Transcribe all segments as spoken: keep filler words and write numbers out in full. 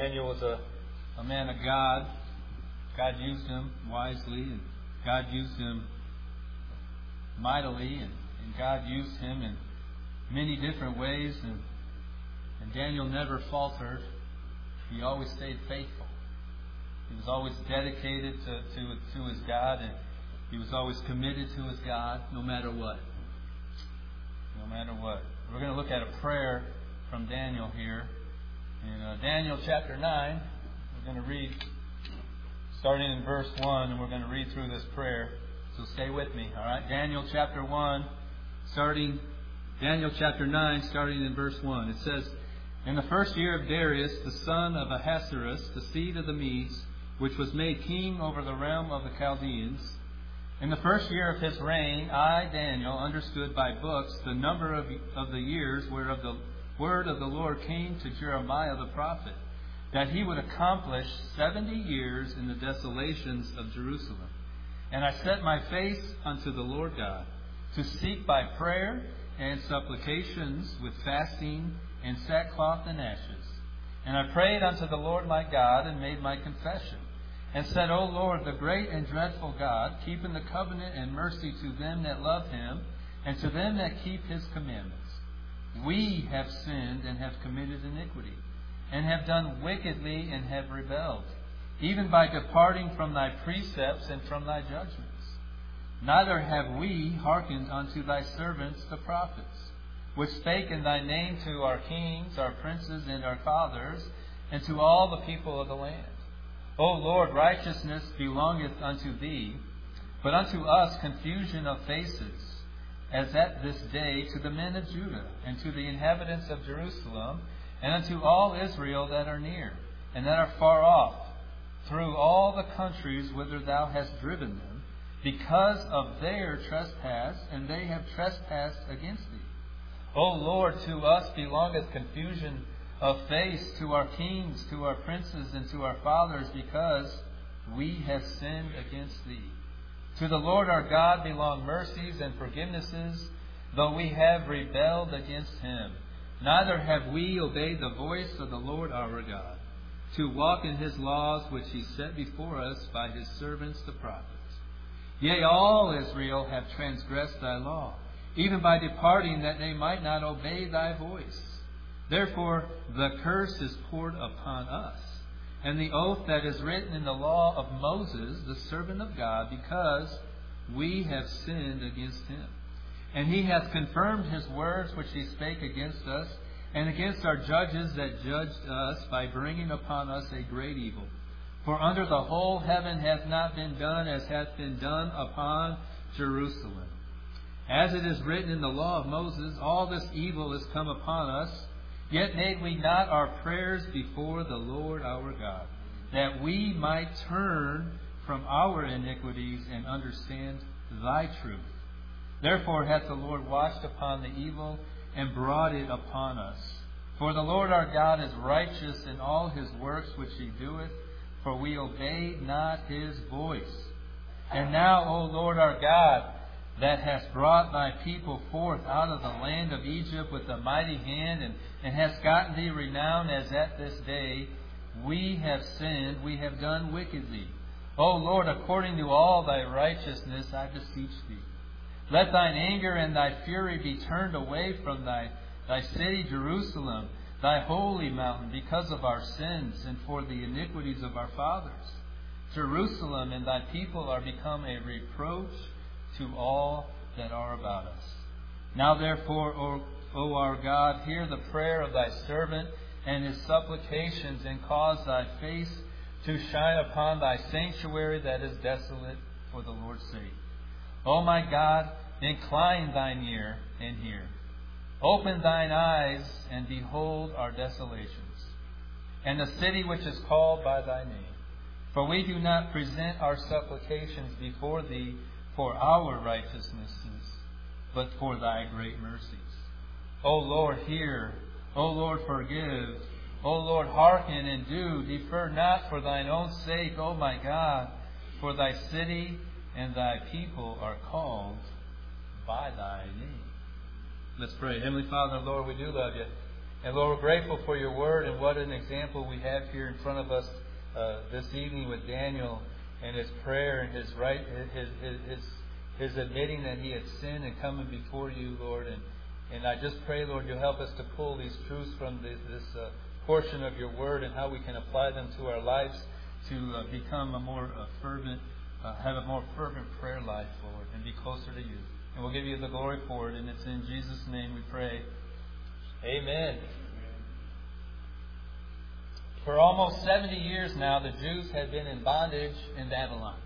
Daniel was a, a man of God. God used him wisely, and God used him mightily, and, and God used him in many different ways. And, and Daniel never faltered. He always stayed faithful. He was always dedicated to, to, to his God, and he was always committed to his God, no matter what. No matter what. We're going to look at a prayer from Daniel here. In uh, Daniel chapter nine, we're going to read, starting in verse one, and we're going to read through this prayer. So stay with me, all right? Daniel chapter one, starting, Daniel chapter nine, starting in verse one. It says, "In the first year of Darius, the son of Ahasuerus, the seed of the Medes, which was made king over the realm of the Chaldeans, in the first year of his reign, I, Daniel, understood by books the number of, of the years whereof the word of the Lord came to Jeremiah the prophet, that he would accomplish seventy years in the desolations of Jerusalem. And I set my face unto the Lord God, to seek by prayer and supplications with fasting and sackcloth and ashes. And I prayed unto the Lord my God, and made my confession, and said, O Lord, the great and dreadful God, keeping the covenant and mercy to them that love him, and to them that keep his commandments. We have sinned and have committed iniquity, and have done wickedly and have rebelled, even by departing from thy precepts and from thy judgments. Neither have we hearkened unto thy servants the prophets, which spake in thy name to our kings, our princes, and our fathers, and to all the people of the land. O Lord, righteousness belongeth unto thee, but unto us confusion of faces, as at this day to the men of Judah, and to the inhabitants of Jerusalem, and unto all Israel that are near, and that are far off, through all the countries whither thou hast driven them, because of their trespass, and they have trespassed against thee. O Lord, to us belongeth confusion of face, to our kings, to our princes, and to our fathers, because we have sinned against thee. To the Lord our God belong mercies and forgivenesses, though we have rebelled against him. Neither have we obeyed the voice of the Lord our God, to walk in his laws which he set before us by his servants the prophets. Yea, all Israel have transgressed thy law, even by departing, that they might not obey thy voice. Therefore the curse is poured upon us, and the oath that is written in the law of Moses, the servant of God, because we have sinned against him. And he hath confirmed his words which he spake against us, and against our judges that judged us, by bringing upon us a great evil. For under the whole heaven hath not been done as hath been done upon Jerusalem. As it is written in the law of Moses, all this evil is come upon us, yet made we not our prayers before the Lord our God, that we might turn from our iniquities and understand thy truth. Therefore hath the Lord watched upon the evil and brought it upon us. For the Lord our God is righteous in all his works which he doeth, for we obeyed not his voice. And now, O Lord our God, that hast brought thy people forth out of the land of Egypt with a mighty hand, and, and hast gotten thee renown as at this day, we have sinned, we have done wickedly. O Lord, according to all thy righteousness, I beseech thee. Let thine anger and thy fury be turned away from thy, thy city Jerusalem, thy holy mountain, because of our sins and for the iniquities of our fathers. Jerusalem and thy people are become a reproach to all that are about us. Now therefore, O, o our God, hear the prayer of thy servant and his supplications, and cause thy face to shine upon thy sanctuary that is desolate for the Lord's sake. O my God, incline thine ear and hear. Open thine eyes and behold our desolations, and the city which is called by thy name. For we do not present our supplications before thee for our righteousnesses, but for thy great mercies. O Lord, hear. O Lord, forgive. O Lord, hearken and do. Defer not for thine own sake, O my God, for thy city and thy people are called by thy name. Let's pray. Heavenly Father, Lord, we do love you. And Lord, we're grateful for your word, and what an example we have here in front of us uh, this evening with Daniel and his prayer and his right, his, his his his admitting that he had sinned and coming before you, Lord. And and I just pray, Lord, you'll help us to pull these truths from this, this uh, portion of your word and how we can apply them to our lives to uh, become a more uh, fervent, uh, have a more fervent prayer life, Lord, and be closer to you. And we'll give you the glory for it, and it's in Jesus' name we pray. Amen. For almost seventy years now, the Jews had been in bondage in Babylon.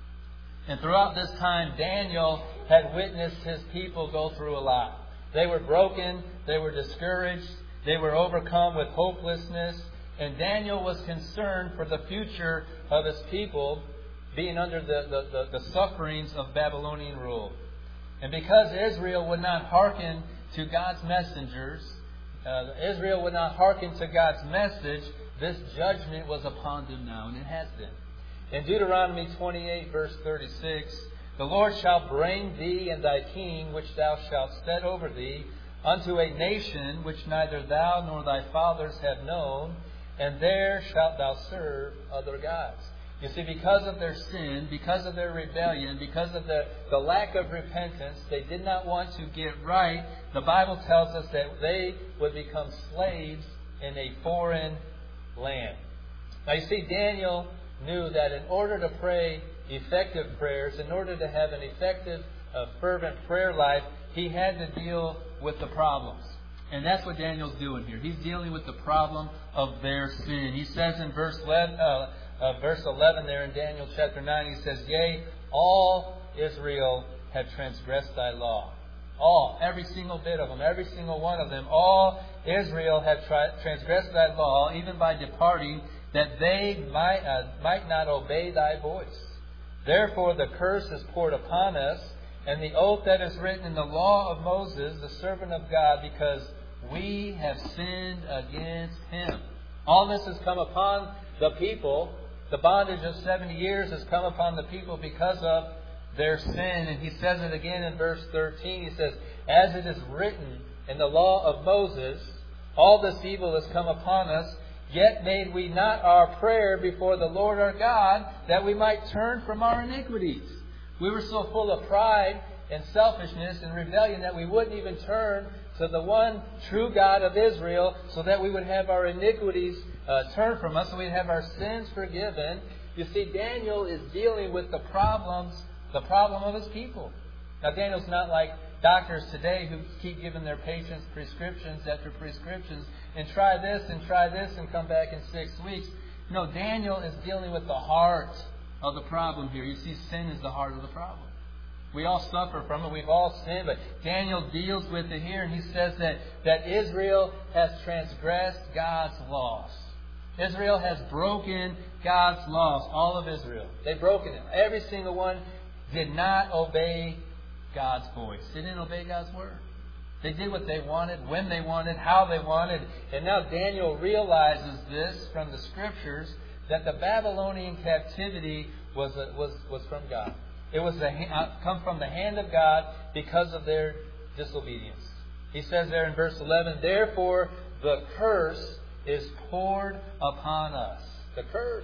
And throughout this time, Daniel had witnessed his people go through a lot. They were broken, they were discouraged, they were overcome with hopelessness, and Daniel was concerned for the future of his people being under the, the, the, the sufferings of Babylonian rule. And because Israel would not hearken to God's messengers, uh, Israel would not hearken to God's message, this judgment was upon them now, and it has been. In Deuteronomy twenty-eight, verse thirty-six, the Lord shall bring thee and thy king, which thou shalt set over thee, unto a nation which neither thou nor thy fathers have known, and there shalt thou serve other gods. You see, because of their sin, because of their rebellion, because of the, the lack of repentance, they did not want to get right. The Bible tells us that they would become slaves in a foreign land. Now you see, Daniel knew that in order to pray effective prayers, in order to have an effective, uh, fervent prayer life, he had to deal with the problems. And that's what Daniel's doing here. He's dealing with the problem of their sin. He says in verse eleven, uh, uh, verse eleven there in Daniel chapter nine, he says, Yea, all Israel have transgressed thy law. All, every single bit of them, every single one of them, all Israel have tri- transgressed thy law, even by departing, that they might, uh, might not obey thy voice. Therefore the curse is poured upon us, and the oath that is written in the law of Moses, the servant of God, because we have sinned against him. All this has come upon the people. The bondage of seventy years has come upon the people because of their sin. And he says it again in verse thirteen. He says, As it is written in the law of Moses, all this evil has come upon us, yet made we not our prayer before the Lord our God, that we might turn from our iniquities. We were so full of pride and selfishness and rebellion that we wouldn't even turn to the one true God of Israel, so that we would have our iniquities uh, turned from us, so we'd have our sins forgiven. You see, Daniel is dealing with the problems, the problem of his people. Now, Daniel's not like doctors today who keep giving their patients prescriptions after prescriptions, and try this and try this and come back in six weeks. No, Daniel is dealing with the heart of the problem here. You see, sin is the heart of the problem. We all suffer from it. We've all sinned. But Daniel deals with it here. And he says that, that Israel has transgressed God's laws. Israel has broken God's laws. All of Israel. They've broken it. Every single one did not obey God's voice. They didn't obey God's word. They did what they wanted, when they wanted, how they wanted. And now Daniel realizes this from the Scriptures, that the Babylonian captivity was was was from God. It was a, uh, come from the hand of God because of their disobedience. He says there in verse eleven, Therefore the curse is poured upon us. The curse.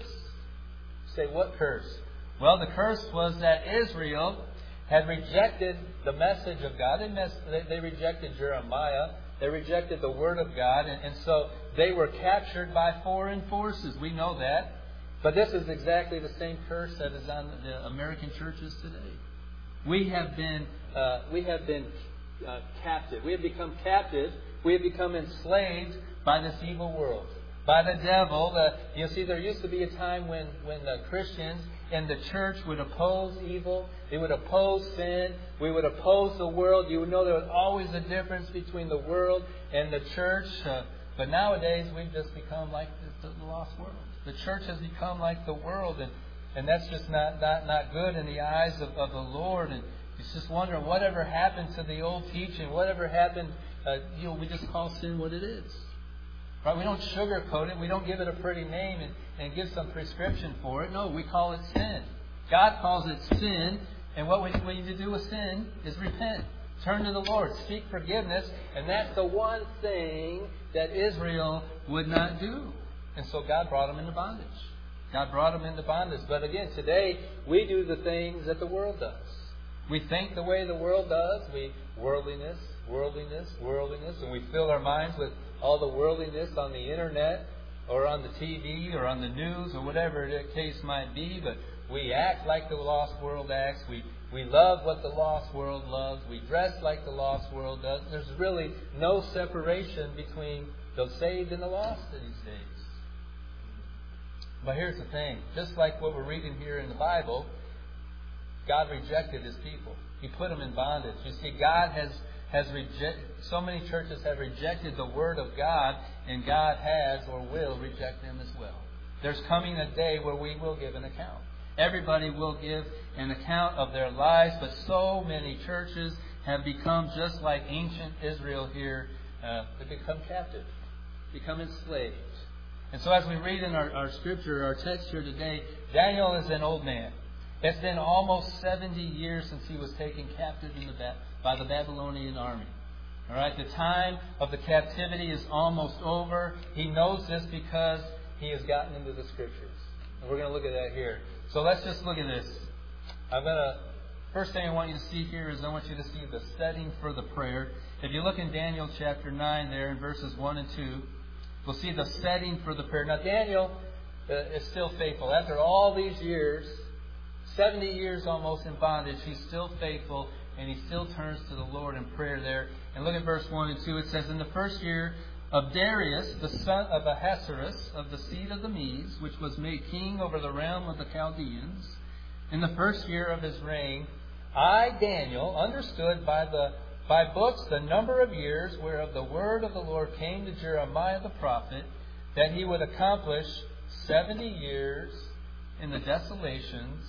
You say, what curse? Well, the curse was that Israel had rejected the message of God. They, mess, they, they rejected Jeremiah. They rejected the Word of God. And, and so they were captured by foreign forces. We know that. But this is exactly the same curse that is on the American churches today. We have been uh, we have been uh, captive. We have become captive. We have become enslaved by this evil world, by the devil. The, you see, there used to be a time when, when the Christians in the church would oppose evil. They would oppose sin. We would oppose the world. You would know there was always a difference between the world and the church. Uh, but nowadays, we've just become like the, the lost world. The church has become like the world, and, and that's just not, not, not good in the eyes of, of the Lord. And it's just wondering whatever happened to the old teaching, whatever happened, uh, you know, we just call sin what it is. Right? We don't sugarcoat it. We don't give it a pretty name and, and give some prescription for it. No, we call it sin. God calls it sin, and what we, we need to do with sin is repent. Turn to the Lord. Seek forgiveness. And that's the one thing that Israel would not do. And so God brought them into bondage. God brought them into bondage. But again, today, we do the things that the world does. We think the way the world does. We worldliness, worldliness, worldliness. And we fill our minds with all the worldliness on the internet or on the T V or on the news or whatever the case might be. But we act like the lost world acts. We we love what the lost world loves. We dress like the lost world does. There's really no separation between the saved and the lost these days. But here's the thing. Just like what we're reading here in the Bible, God rejected His people. He put them in bondage. You see, God has has rejected, so many churches have rejected the Word of God, and God has or will reject them as well. There's coming a day where we will give an account. Everybody will give an account of their lives, but so many churches have become just like ancient Israel here. Uh, they become captive, become enslaved. And so as we read in our, our scripture, our text here today, Daniel is an old man. It's been almost seventy years since he was taken captive in the ba- by the Babylonian army. All right, the time of the captivity is almost over. He knows this because he has gotten into the scriptures. And we're going to look at that here. So let's just look at this. I'm going to, first thing I want you to see here is I want you to see the setting for the prayer. If you look in Daniel chapter nine there in verses one and two, we'll see the setting for the prayer. Now Daniel uh, is still faithful. After all these years, seventy years almost in bondage, he's still faithful and he still turns to the Lord in prayer there. And look at verse one and two. It says, in the first year of Darius, the son of Ahasuerus, of the seed of the Medes, which was made king over the realm of the Chaldeans, in the first year of his reign, I, Daniel, understood by the by books the number of years whereof the word of the Lord came to Jeremiah the prophet, that he would accomplish seventy years in the desolations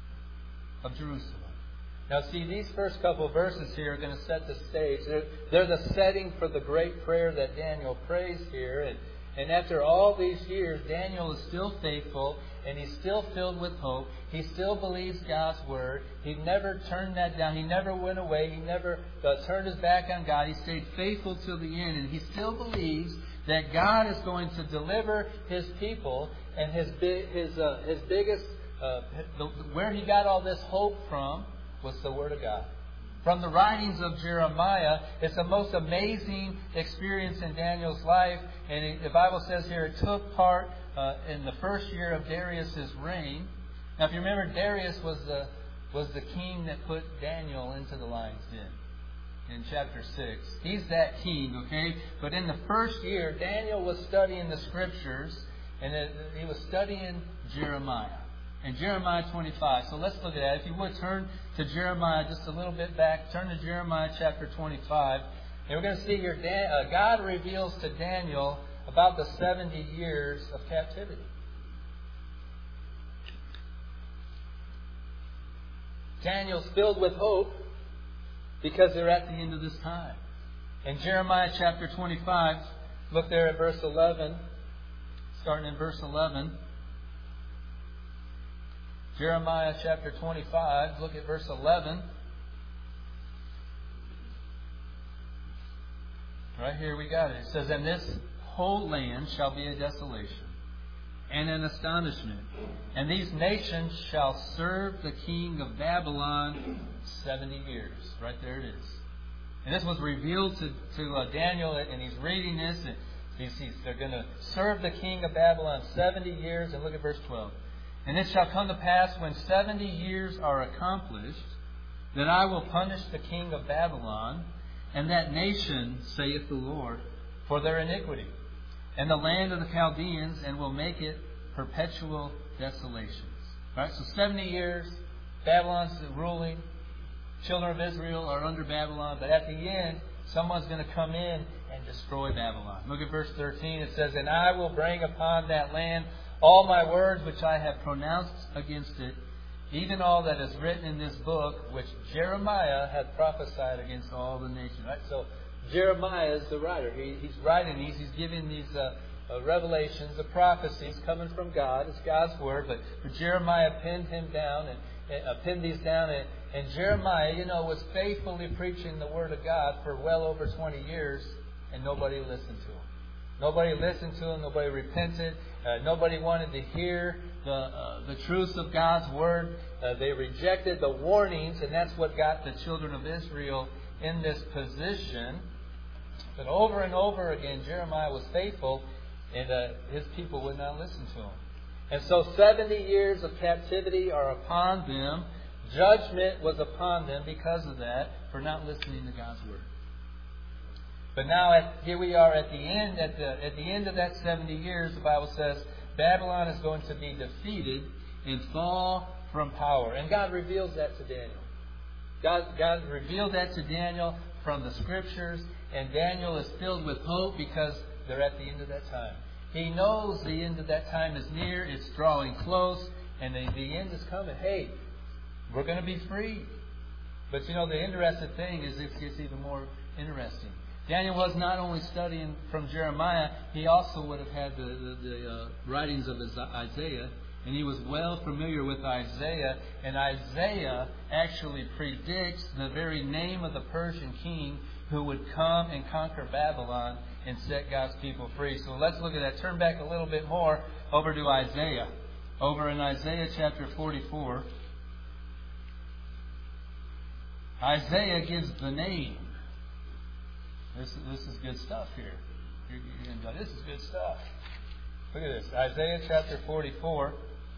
of Jerusalem. Now see, these first couple of verses here are going to set the stage. They're, they're the setting for the great prayer that Daniel prays here. And, and after all these years, Daniel is still faithful and he's still filled with hope. He still believes God's word. He never turned that down. He never went away. He never uh, turned his back on God. He stayed faithful till the end. And he still believes that God is going to deliver His people. And his, his, uh, his biggest, uh, the, where he got all this hope from was the Word of God. From the writings of Jeremiah, it's the most amazing experience in Daniel's life. And it, the Bible says here it took part uh, in the first year of Darius' reign. Now, if you remember, Darius was the was the king that put Daniel into the lion's den in chapter six. He's that king, okay? But in the first year, Daniel was studying the Scriptures, and it, he was studying Jeremiah. In Jeremiah twenty-five. So let's look at that. If you would, turn to Jeremiah just a little bit back. Turn to Jeremiah chapter twenty-five. And we're going to see here, Dan, uh, God reveals to Daniel about the seventy years of captivity. Daniel's filled with hope because they're at the end of this time. In Jeremiah chapter twenty-five, look there at verse eleven. Starting in verse eleven. Jeremiah chapter twenty-five, look at verse eleven. Right here we got it. It says, and this whole land shall be a desolation and an astonishment. And these nations shall serve the king of Babylon seventy years. Right there it is. And this was revealed to, to uh, Daniel, and he's reading this. And he sees they're going to serve the king of Babylon seventy years. And look at verse twelve. And it shall come to pass when seventy years are accomplished, that I will punish the king of Babylon and that nation, saith the Lord, for their iniquity, and the land of the Chaldeans, and will make it perpetual desolations. Right? So seventy years, Babylon's ruling. Children of Israel are under Babylon. But at the end, someone's going to come in and destroy Babylon. Look at verse thirteen. It says, and I will bring upon that land all my words which I have pronounced against it, even all that is written in this book, which Jeremiah hath prophesied against all the nations. Right? So Jeremiah is the writer. He, he's writing these. He's giving these uh, uh, revelations, the prophecies coming from God. It's God's Word. But, but Jeremiah pinned him down and, and uh, pinned these down. And, and Jeremiah, you know, was faithfully preaching the Word of God for well over twenty years, and nobody listened to him. Nobody listened to him. Nobody repented. Uh, nobody wanted to hear the uh, the truths of God's Word. Uh, they rejected the warnings, and that's what got the children of Israel in this position. But over and over again, Jeremiah was faithful, and uh, his people would not listen to him. And so seventy years of captivity are upon them. Judgment was upon them because of that, for not listening to God's Word. But now, at, here we are at the end. At the at the end of that seventy years, the Bible says Babylon is going to be defeated and fall from power. And God reveals that to Daniel. God, God revealed that to Daniel from the Scriptures, and Daniel is filled with hope because they're at the end of that time. He knows the end of that time is near, it's drawing close, and the, the end is coming. Hey, we're going to be free. But you know, the interesting thing is it gets even more interesting. Daniel was not only studying from Jeremiah, he also would have had the, the, the uh, writings of Isaiah, and he was well familiar with Isaiah. And Isaiah actually predicts the very name of the Persian king who would come and conquer Babylon and set God's people free. So let's look at that. Turn back a little bit more over to Isaiah. Over in Isaiah chapter forty-four, Isaiah gives the name. This, this is good stuff here. You're, you're going to go, this is good stuff. Look at this. Isaiah chapter forty-four.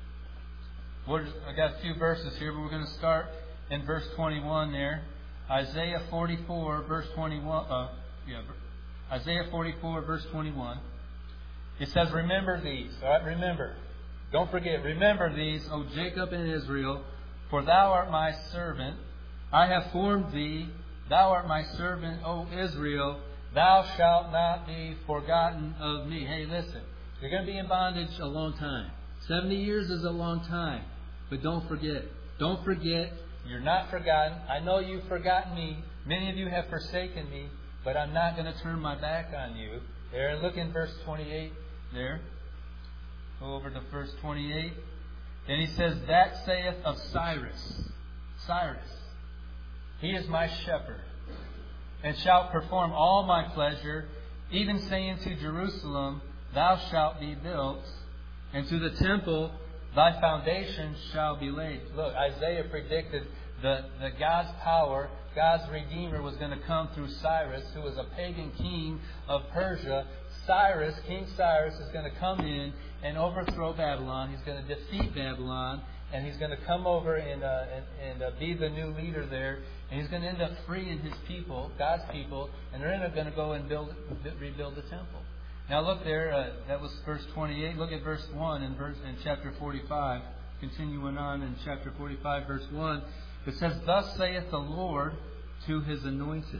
We're, I got a few verses here, but we're going to start in verse twenty-one there. Isaiah forty-four, verse twenty-one. Uh, yeah, Isaiah forty-four, verse twenty-one. It says, remember these. All right, remember. Don't forget. Remember these, O Jacob and Israel, for thou art my servant. I have formed thee. Thou art my servant, O Israel. Thou shalt not be forgotten of me. Hey, listen. You're going to be in bondage a long time. seventy years is a long time. But don't forget. Don't forget. You're not forgotten. I know you've forgotten me. Many of you have forsaken me. But I'm not going to turn my back on you. There, and look in verse twenty-eight there. Go over to verse twenty-eight. And he says, that saith of Cyrus. Cyrus. He is my shepherd, and shalt perform all my pleasure, even saying to Jerusalem, thou shalt be built, and to the temple thy foundation shall be laid. Look, Isaiah predicted that, that God's power, God's Redeemer, was going to come through Cyrus, who was a pagan king of Persia. Cyrus, King Cyrus, is going to come in and overthrow Babylon. He's going to defeat Babylon. And he's going to come over and uh, and, and uh, be the new leader there. And he's going to end up freeing his people, God's people, and they're end up going to go and build, rebuild the temple. Now look there. Uh, that was verse twenty-eight. Look at verse one in verse in chapter forty-five. Continuing on in chapter forty-five, verse one, it says, "Thus saith the Lord to His anointed,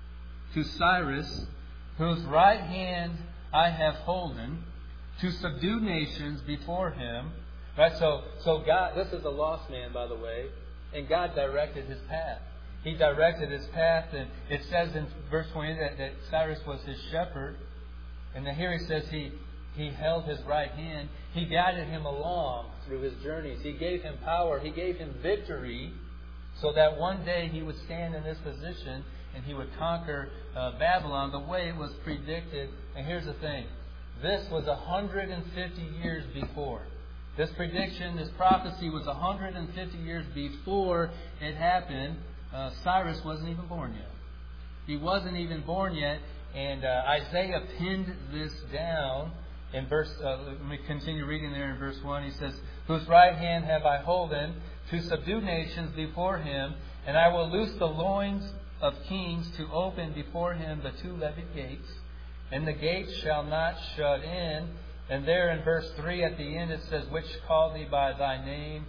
to Cyrus, whose right hand I have holden, to subdue nations before him." Right, so so God, this is a lost man, by the way, and God directed his path. He directed his path, and it says in verse twenty that, that Cyrus was his shepherd, and then here he says he he held his right hand. He guided him along through his journeys. He gave him power. He gave him victory, so that one day he would stand in this position and he would conquer uh, Babylon the way it was predicted. And here's the thing: this was one hundred fifty years before. This prediction, this prophecy was one hundred fifty years before it happened. Uh, Cyrus wasn't even born yet. He wasn't even born yet. And uh, Isaiah pinned this down in verse, uh, let me continue reading there in verse one. He says, "Whose right hand have I holden to subdue nations before him, and I will loose the loins of kings to open before him the two-levied gates, and the gates shall not shut in." And there in verse three at the end it says, "Which call thee by thy name."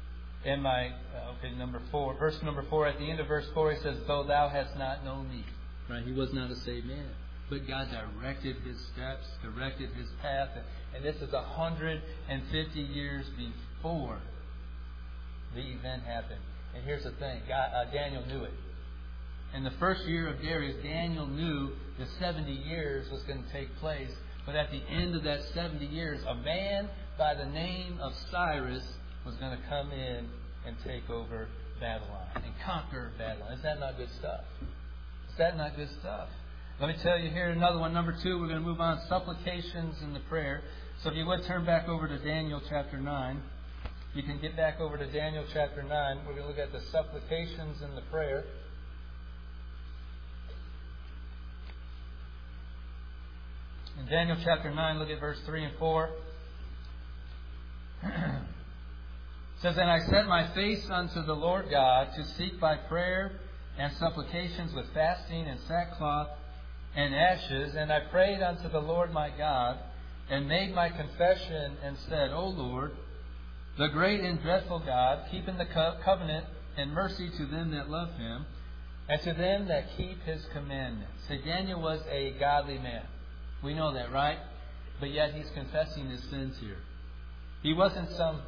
In my, uh, okay, number four. Verse number four, at the end of verse four, he says, "Though thou hast not known me." Right? He was not a saved man. But God directed his steps, directed his path. And this is one hundred fifty years before the event happened. And here's the thing. God, uh, Daniel knew it. In the first year of Darius, Daniel knew the seventy years was going to take place. But at the end of that seventy years, a man by the name of Cyrus was going to come in and take over Babylon and conquer Babylon. Is that not good stuff? Is that not good stuff? Let me tell you here another one. Number two, we're going to move on. Supplications in the prayer. So if you would turn back over to Daniel chapter nine. You can get back over to Daniel chapter nine. We're going to look at the supplications in the prayer. In Daniel chapter nine, look at verse three and four. It says, And I set my face unto the Lord God to seek by prayer and supplications with fasting and sackcloth and ashes. And I prayed unto the Lord my God and made my confession and said, O Lord, the great and dreadful God, keeping the co- covenant and mercy to them that love Him and to them that keep His commandments. So Daniel was a godly man. We know that, right? But yet he's confessing his sins here. He wasn't some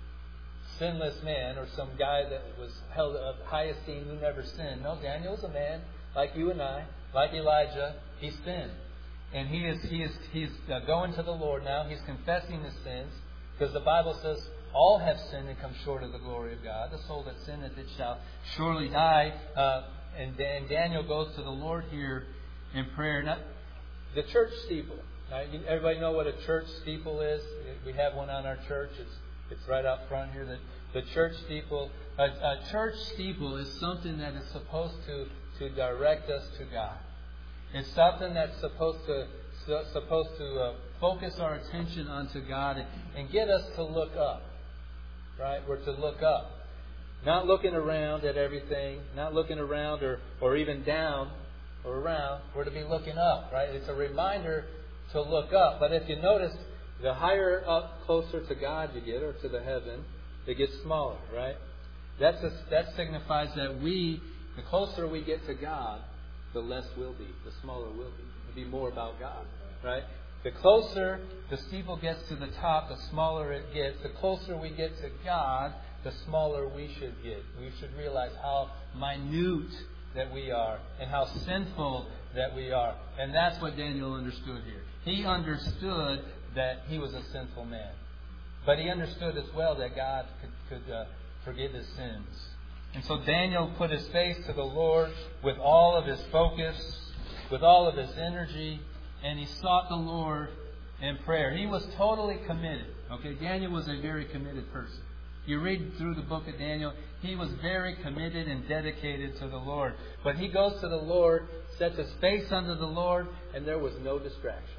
sinless man or some guy that was held of high esteem who never sinned. No, Daniel was a man like you and I, like Elijah. He sinned. And he is he is he's uh, going to the Lord now. He's confessing his sins because the Bible says all have sinned and come short of the glory of God. The soul that sinneth, it shall surely die. Uh, and, and Daniel goes to the Lord here in prayer. Now, the church steeple. Now, everybody know what a church steeple is? We have one on our church. It's it's right out front here. The, the church steeple. A, a church steeple is something that is supposed to, to direct us to God. It's something that's supposed to supposed to uh, focus our attention onto God and, and get us to look up. Right? We're to look up. Not looking around at everything. Not looking around or, or even down or around. We're to be looking up. Right? It's a reminder to look up. But if you notice, the higher up, closer to God you get, or to the heaven, it gets smaller. Right? That's a, that signifies that we, the closer we get to God, the less will be, the smaller will be. It'll be more about God, right? The closer the steeple gets to the top, the smaller it gets. The closer we get to God, the smaller we should get. We should realize how minute that we are and how sinful that we are. And that's what Daniel understood here. He understood that he was a sinful man. But he understood as well that God could, could uh, forgive his sins. And so Daniel put his face to the Lord with all of his focus, with all of his energy, and he sought the Lord in prayer. He was totally committed. Okay, Daniel was a very committed person. You read through the book of Daniel, he was very committed and dedicated to the Lord. But he goes to the Lord, sets his face unto the Lord, and there was no distractions.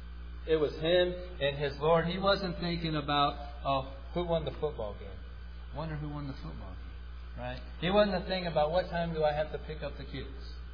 It was him and his Lord. He wasn't thinking about, oh, who won the football game? I wonder who won the football game. Right? He wasn't thinking about what time do I have to pick up the kids.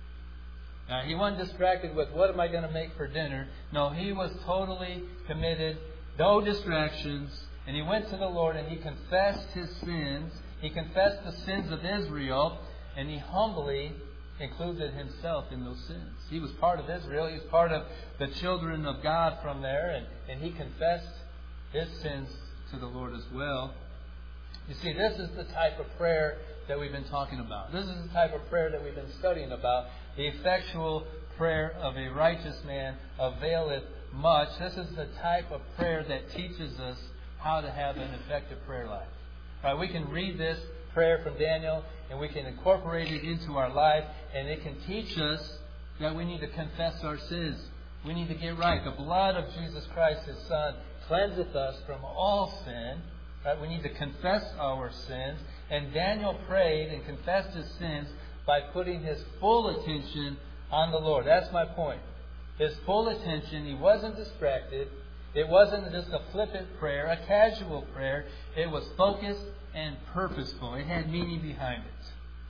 Now, he wasn't distracted with what am I going to make for dinner. No, he was totally committed, no distractions, and he went to the Lord and he confessed his sins. He confessed the sins of Israel, and he humbly included himself in those sins. He was part of Israel. He was part of the children of God from there, and, and he confessed his sins to the Lord as well. You see, this is the type of prayer that we've been talking about. This is the type of prayer that we've been studying about. The effectual prayer of a righteous man availeth much. This is the type of prayer that teaches us how to have an effective prayer life. Right, we can read this prayer from Daniel and we can incorporate it into our life, and it can teach us that we need to confess our sins. We need to get right. The blood of Jesus Christ, His Son, cleanseth us from all sin. Right? We need to confess our sins. And Daniel prayed and confessed his sins by putting his full attention on the Lord. That's my point. His full attention. He wasn't distracted. It wasn't just a flippant prayer, a casual prayer. It was focused and purposeful. It had meaning behind it.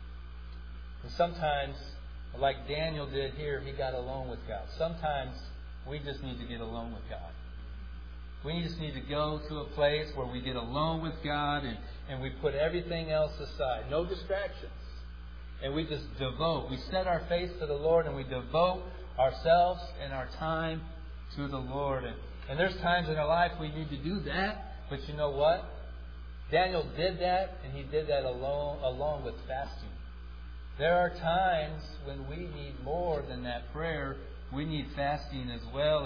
And sometimes, like Daniel did here, he got alone with God. Sometimes we just need to get alone with God. We just need to go to a place where we get alone with God and, and we put everything else aside. No distractions. And we just devote. We set our face to the Lord and we devote ourselves and our time to the Lord. And, and there's times in our life we need to do that. But you know what? Daniel did that, and he did that alone, along with fasting. There are times when we need more than that prayer. We need fasting as well. And,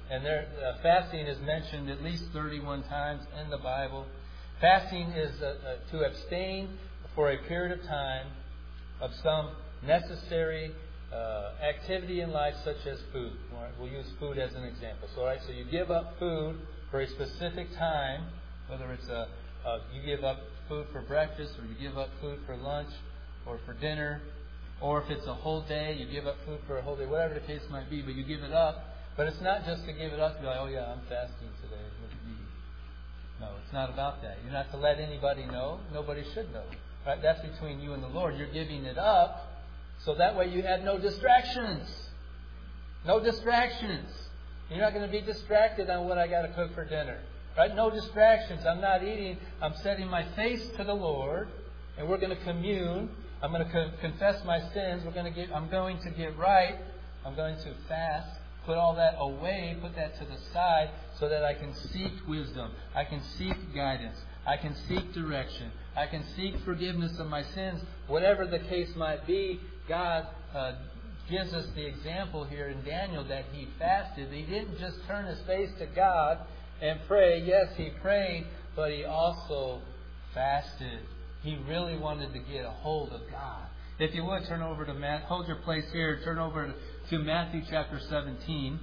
And there, uh, fasting is mentioned at least thirty-one times in the Bible. Fasting is uh, uh, to abstain for a period of time of some necessary uh, activity in life, such as food. All right, we'll use food as an example. So, all right, so you give up food for a specific time, whether it's a uh, you give up food for breakfast, or you give up food for lunch, or for dinner, or if it's a whole day, you give up food for a whole day, whatever the case might be, but you give it up. But it's not just to give it up to be like, oh yeah, I'm fasting today. Look at me. No, it's not about that. You're not to let anybody know. Nobody should know. Right? That's between you and the Lord. You're giving it up so that way you have no distractions. No distractions. You're not going to be distracted on what I got to cook for dinner. Right? No distractions. I'm not eating. I'm setting my face to the Lord, and we're going to commune. I'm going to co- confess my sins. We're going to get. I'm going to get right. I'm going to fast. Put all that away. Put that to the side so that I can seek wisdom. I can seek guidance. I can seek direction. I can seek forgiveness of my sins. Whatever the case might be, God uh, gives us the example here in Daniel that he fasted. He didn't just turn his face to God and pray. Yes, he prayed, but he also fasted. He really wanted to get a hold of God. If you would, turn over to Matt. Hold your place here. Turn over to Matthew chapter seventeen.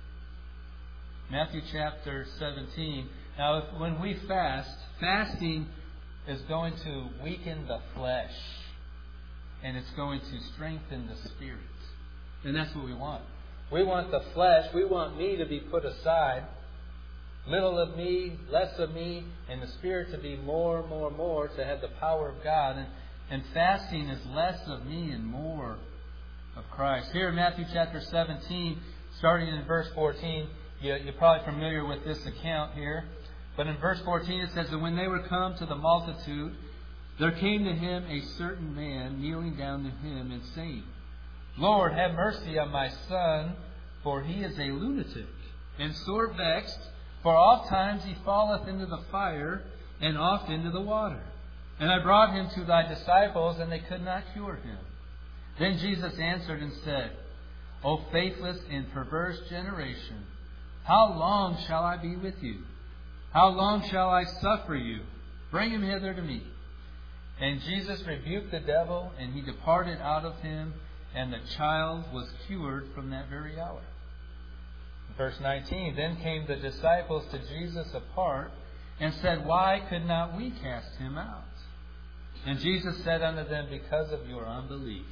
Matthew chapter seventeen. Now, if, when we fast, fasting is going to weaken the flesh. And it's going to strengthen the spirit. And that's what we want. We want the flesh, we want me to be put aside. Little of me, less of me, and the spirit to be more, more, more, to have the power of God. And, and fasting is less of me and more of Christ. Here in Matthew chapter seventeen, starting in verse fourteen, you, you're probably familiar with this account here. But in verse fourteen it says, "And when they were come to the multitude, there came to him a certain man, kneeling down to him, and saying, Lord, have mercy on my son, for he is a lunatic, and sore vexed, for oft times he falleth into the fire, and oft into the water. And I brought him to thy disciples, and they could not cure him. Then Jesus answered and said, O faithless and perverse generation, how long shall I be with you? How long shall I suffer you? Bring him hither to me. And Jesus rebuked the devil, and he departed out of him, and the child was cured from that very hour." Verse nineteen, "Then came the disciples to Jesus apart, and said, Why could not we cast him out? And Jesus said unto them, Because of your unbelief.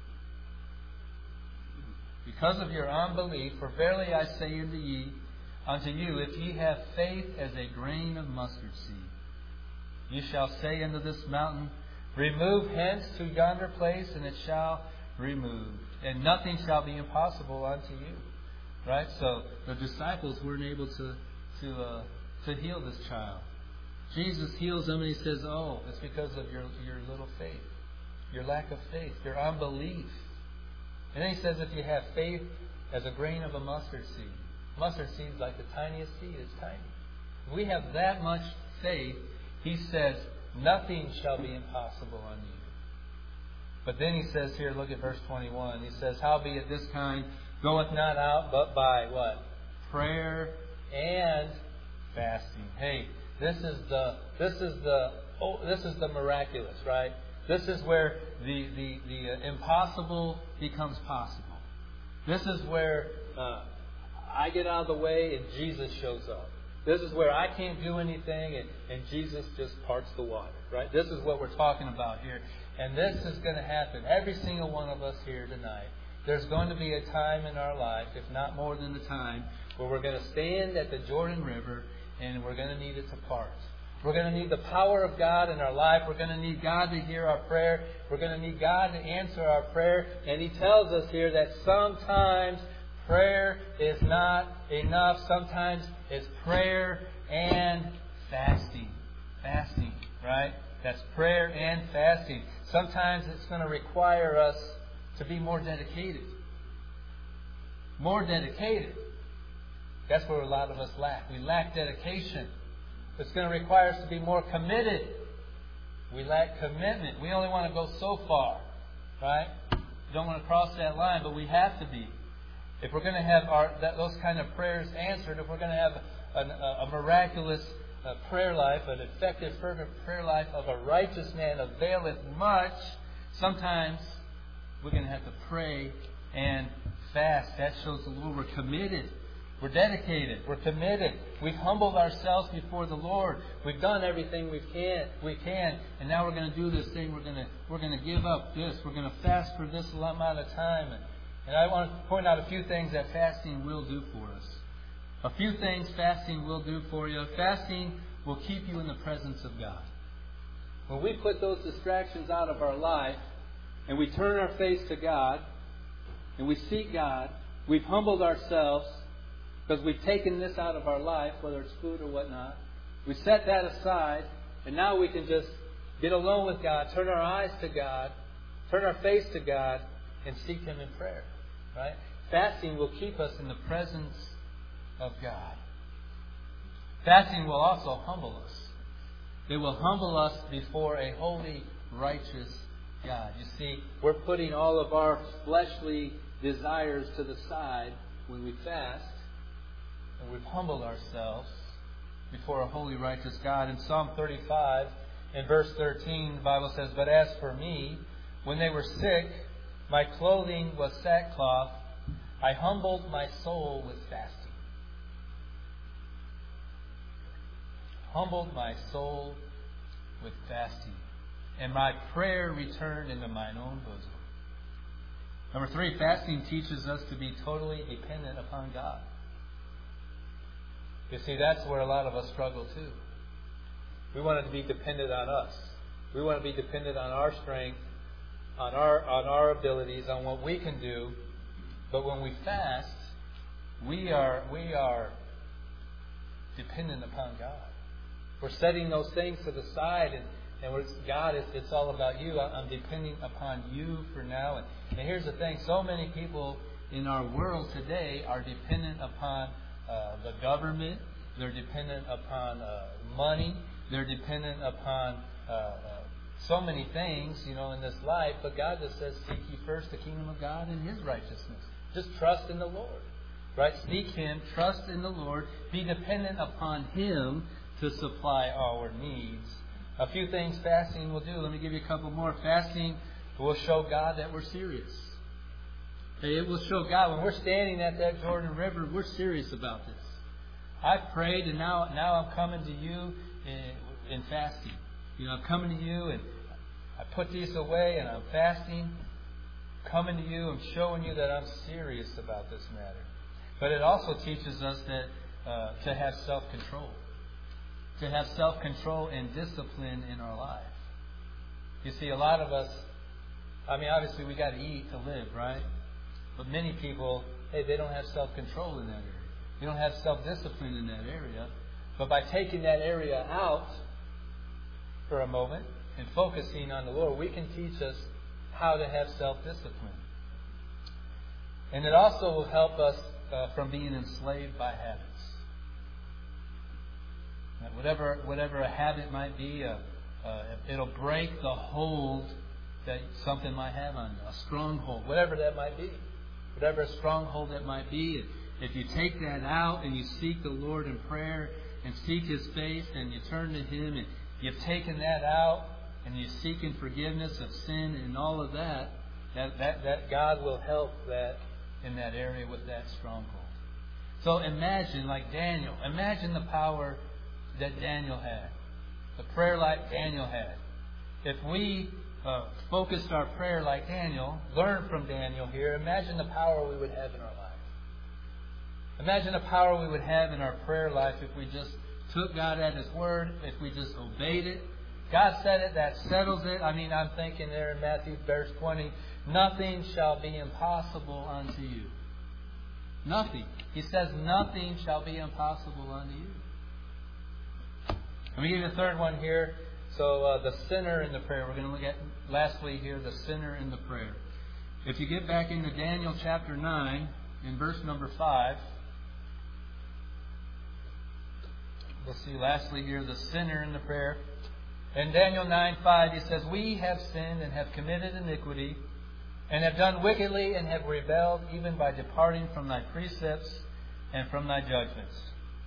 Because of your unbelief, for verily I say unto ye, unto you, if ye have faith as a grain of mustard seed, ye shall say unto this mountain, Remove hence to yonder place, and it shall remove. And nothing shall be impossible unto you." Right? So the disciples weren't able to to uh, to heal this child. Jesus heals them, and he says, "Oh, it's because of your your little faith, your lack of faith, your unbelief." And then he says, "If you have faith as a grain of a mustard seed." Mustard seed is like the tiniest seed. It's tiny. If we have that much faith, he says, nothing shall be impossible on you. But then he says here, look at verse twenty-one. He says, "Howbeit this kind goeth not out, but by" what? "Prayer and fasting." Hey, this is the this is the oh, this is the miraculous, right? This is where the the the uh, impossible becomes possible. This is where uh, I get out of the way and Jesus shows up. This is where I can't do anything and, and Jesus just parts the water, right? This is what we're talking about here. And this is going to happen. Every single one of us here tonight. There's going to be a time in our life, if not more than a time, where we're going to stand at the Jordan River and we're going to need it to part. We're going to need the power of God in our life. We're going to need God to hear our prayer. We're going to need God to answer our prayer. And He tells us here that sometimes prayer is not enough. Sometimes it's prayer and fasting. Fasting, right? That's prayer and fasting. Sometimes it's going to require us to be more dedicated. More dedicated. That's where a lot of us lack. We lack dedication. It's going to require us to be more committed. We lack commitment. We only want to go so far, right? We don't want to cross that line, but we have to be. if we're going to have our that, those kind of prayers answered, if we're going to have an, a, a miraculous uh, prayer life, an effective, fervent prayer life of a righteous man availeth much, sometimes we're going to have to pray and fast. That shows the Lord we're committed. We're dedicated. We're committed. We've humbled ourselves before the Lord. We've done everything we can. We can, and now we're going to do this thing. We're going to we're going to give up this. We're going to fast for this amount of time. And, and I want to point out a few things that fasting will do for us. A few things fasting will do for you. Fasting will keep you in the presence of God. When we put those distractions out of our life, and we turn our face to God, and we seek God, we've humbled ourselves. Because we've taken this out of our life, whether it's food or whatnot. We set that aside, and now we can just get alone with God, turn our eyes to God, turn our face to God, and seek Him in prayer. Right? Fasting will keep us in the presence of God. Fasting will also humble us. It will humble us before a holy, righteous God. You see, we're putting all of our fleshly desires to the side when we fast. And we've humbled ourselves before a holy, righteous God. In Psalm thirty-five, in verse thirteen, the Bible says, "But as for me, when they were sick, my clothing was sackcloth. I humbled my soul with fasting." Humbled my soul with fasting. And my prayer returned into mine own bosom. Number three, fasting teaches us to be totally dependent upon God. You see, that's where a lot of us struggle too. We want it to be dependent on us. We want to be dependent on our strength, on our on our abilities, on what we can do. But when we fast, we are we are dependent upon God. We're setting those things to the side, and, and we're, God, it's, it's all about you. I'm depending upon you for now. And, and here's the thing: so many people in our world today are dependent upon Uh, the government. They're dependent upon uh, money. They're dependent upon uh, uh, so many things, you know, in this life. But God just says, seek ye first the kingdom of God and His righteousness. Just trust in the Lord, right? Seek Him, trust in the Lord, be dependent upon Him to supply our needs. A few things fasting will do. Let me give you a couple more. Fasting will show God that we're serious. It will show God when we're standing at that Jordan River, we're serious about this. I've prayed, and now now I'm coming to you in, in fasting. You know, I'm coming to you, and I put these away, and I'm fasting. Coming to you, I'm showing you that I'm serious about this matter. But it also teaches us that uh, to have self-control, to have self-control and discipline in our life. You see, a lot of us, I mean, obviously we got to eat to live, right? But many people, hey, they don't have self-control in that area. They don't have self-discipline in that area. But by taking that area out for a moment and focusing on the Lord, we can teach us how to have self-discipline. And it also will help us uh, from being enslaved by habits. That whatever whatever a habit might be, uh, uh, it'll break the hold that something might have on you, a stronghold, whatever that might be. Whatever stronghold that might be, if you take that out and you seek the Lord in prayer and seek His face and you turn to Him and you've taken that out and you're seeking forgiveness of sin and all of that, that, that, that God will help that in that area with that stronghold. So imagine, like Daniel, imagine the power that Daniel had, the prayer life Daniel had. If we Uh, focused our prayer like Daniel, learn from Daniel here, imagine the power we would have in our life. Imagine the power we would have in our prayer life if we just took God at His word, if we just obeyed it. God said it, that settles it. I mean, I'm thinking there in Matthew verse twenty, nothing shall be impossible unto you. Nothing. He says nothing shall be impossible unto you. Let me give you a third one here. So uh, the sinner in the prayer. We're going to look at, lastly here, the sinner in the prayer. If you get back into Daniel chapter nine, in verse number five, we'll see lastly here, the sinner in the prayer. In Daniel nine five, he says, "We have sinned and have committed iniquity, and have done wickedly, and have rebelled, even by departing from thy precepts and from thy judgments.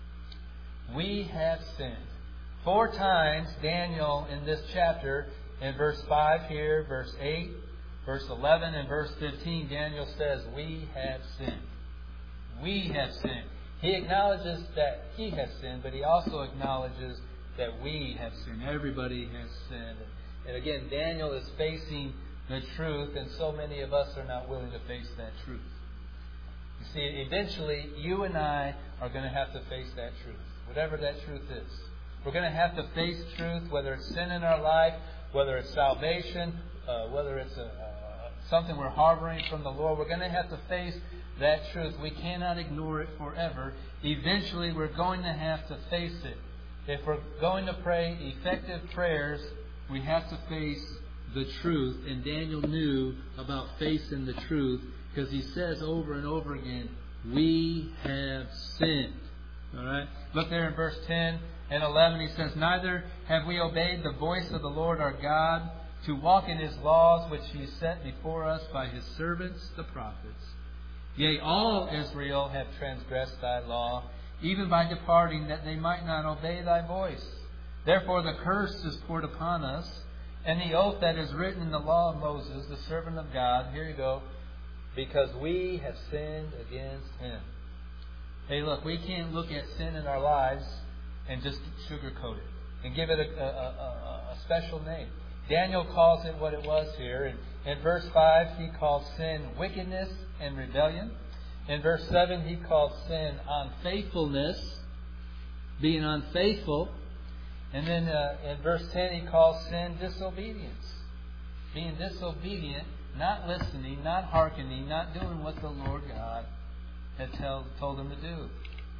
We have sinned. Four times Daniel in this chapter, in verse five here, verse eight, verse eleven, and verse fifteen, Daniel says, we have sinned. We have sinned. He acknowledges that he has sinned, but he also acknowledges that we have sinned. Everybody has sinned. And again, Daniel is facing the truth, and so many of us are not willing to face that truth. You see, eventually, you and I are going to have to face that truth, whatever that truth is. We're going to have to face truth, whether it's sin in our life, whether it's salvation, uh, whether it's a, uh, something we're harboring from the Lord. We're going to have to face that truth. We cannot ignore it forever. Eventually, we're going to have to face it. If we're going to pray effective prayers, we have to face the truth. And Daniel knew about facing the truth, because he says over and over again, we have sinned. All right? Look there in verse ten and eleven. He says, neither have we obeyed the voice of the Lord our God, to walk in His laws, which He set before us by His servants the prophets. Yea, all Israel have transgressed thy law, even by departing, that they might not obey thy voice. Therefore the curse is poured upon us, and the oath that is written in the law of Moses, the servant of God. Here you go. Because we have sinned against Him. Hey, look, we can't look at sin in our lives and just sugarcoat it and give it a, a, a, a special name. Daniel calls it what it was here. In, in verse five, he calls sin wickedness and rebellion. In verse seven, he calls sin unfaithfulness, being unfaithful. And then uh, in verse ten, he calls sin disobedience, being disobedient, not listening, not hearkening, not doing what the Lord God had tell, told him to do.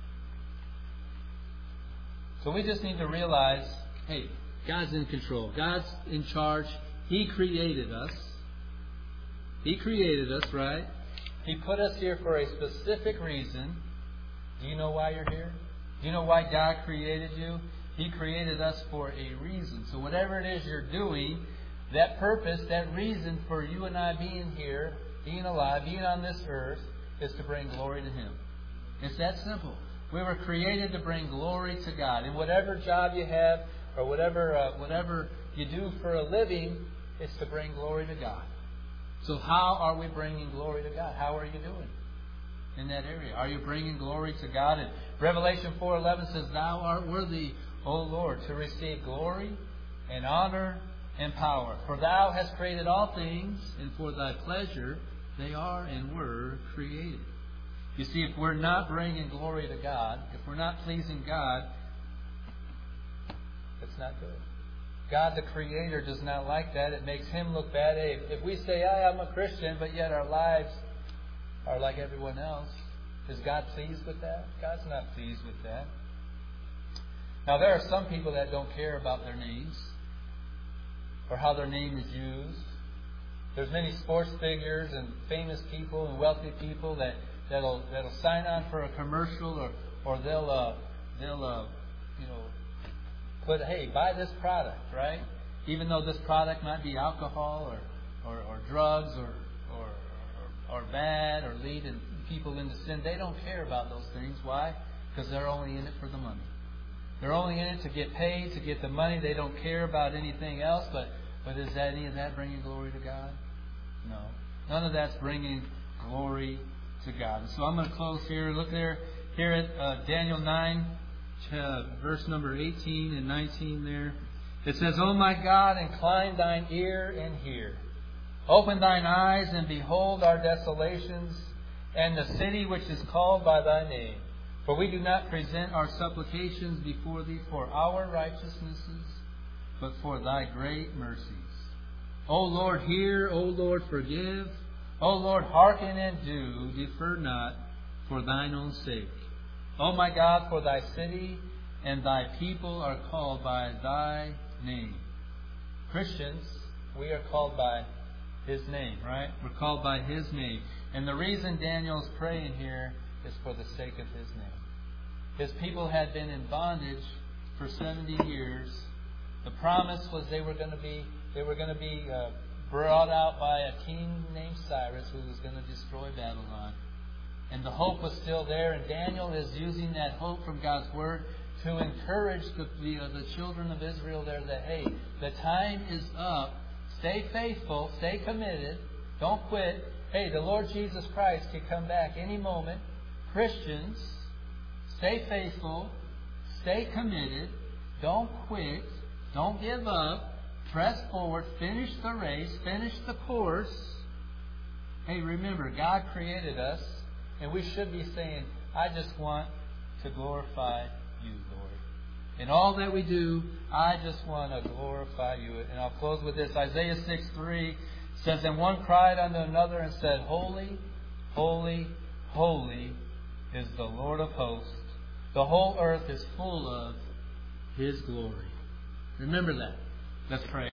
So we just need to realize, hey, God's in control. God's in charge. He created us. He created us, right? He put us here for a specific reason. Do you know why you're here? Do you know why God created you? He created us for a reason. So whatever it is you're doing, that purpose, that reason for you and I being here, being alive, being on this earth, is to bring glory to Him. It's that simple. We were created to bring glory to God. And whatever job you have, or whatever uh, whatever you do for a living, it's to bring glory to God. So how are we bringing glory to God? How are you doing in that area? Are you bringing glory to God? And Revelation four eleven says, Thou art worthy, O Lord, to receive glory and honor and power. For Thou hast created all things, and for Thy pleasure they are and were created. You see, if we're not bringing glory to God, if we're not pleasing God, it's not good. God the Creator does not like that. It makes Him look bad. Hey, if we say, I am a Christian, but yet our lives are like everyone else, is God pleased with that? God's not pleased with that. Now, there are some people that don't care about their names or how their name is used. There's many sports figures and famous people and wealthy people that that'll that'll sign on for a commercial, or or they'll uh, they'll uh, you know put, hey, buy this product, right? Even though this product might be alcohol or or, or drugs or, or or or bad or leading people into sin, they don't care about those things. Why? Because they're only in it for the money. They're only in it to get paid, to get the money. They don't care about anything else. But but is that any of that bringing glory to God? No. None of that's bringing glory to God. So I'm going to close here. Look there, here at uh, Daniel nine, uh, verse number eighteen and nineteen there. It says, O my God, incline thine ear and hear. Open thine eyes and behold our desolations, and the city which is called by thy name. For we do not present our supplications before thee for our righteousnesses, but for thy great mercies. O Lord, hear. O Lord, forgive. O Lord, hearken and do. Defer not for thine own sake. O my God, for thy city and thy people are called by thy name. Christians, we are called by His name, right? We're called by His name. And the reason Daniel's praying here is for the sake of His name. His people had been in bondage for seventy years. The promise was they were going to be they were going to be uh, brought out by a king named Cyrus who was going to destroy Babylon. And the hope was still there, and Daniel is using that hope from God's Word to encourage the, the, uh, the children of Israel there that, hey, the time is up. Stay faithful. Stay committed. Don't quit. Hey, the Lord Jesus Christ can come back any moment. Christians, stay faithful. Stay committed. Don't quit. Don't give up. Press forward. Finish the race. Finish the course. Hey, remember, God created us, and we should be saying, I just want to glorify you, Lord. In all that we do, I just want to glorify you. And I'll close with this. Isaiah six three says, and one cried unto another and said, Holy, holy, holy is the Lord of hosts. The whole earth is full of His glory. Remember that. Let's pray.